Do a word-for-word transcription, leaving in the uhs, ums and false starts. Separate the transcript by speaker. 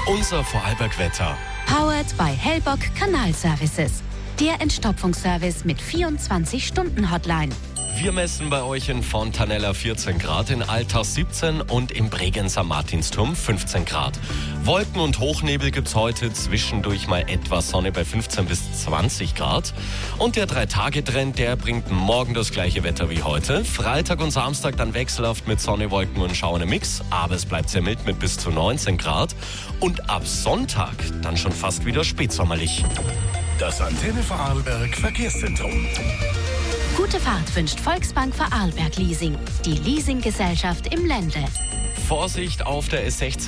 Speaker 1: Unser Vorarlberg-Wetter.
Speaker 2: Powered by Hellbock Kanalservices. Der Entstopfungsservice mit vierundzwanzig-Stunden-Hotline.
Speaker 1: Wir messen bei euch in Fontanella vierzehn Grad, in Altach siebzehn und im Bregenzer Martinsturm fünfzehn Grad. Wolken und Hochnebel gibt's heute, zwischendurch mal etwas Sonne bei fünfzehn bis zwanzig Grad. Und der Drei-Tage-Trend, der bringt morgen das gleiche Wetter wie heute. Freitag und Samstag dann wechselhaft mit Sonne, Wolken und Schauer im Mix, aber es bleibt sehr mild mit bis zu neunzehn Grad. Und ab Sonntag dann schon fast wieder spätsommerlich.
Speaker 3: Das Antenne Vorarlberg Verkehrszentrum.
Speaker 2: Gute Fahrt wünscht Volksbank Vorarlberg Leasing, die Leasinggesellschaft im Ländle.
Speaker 1: Vorsicht auf der S sechzehn.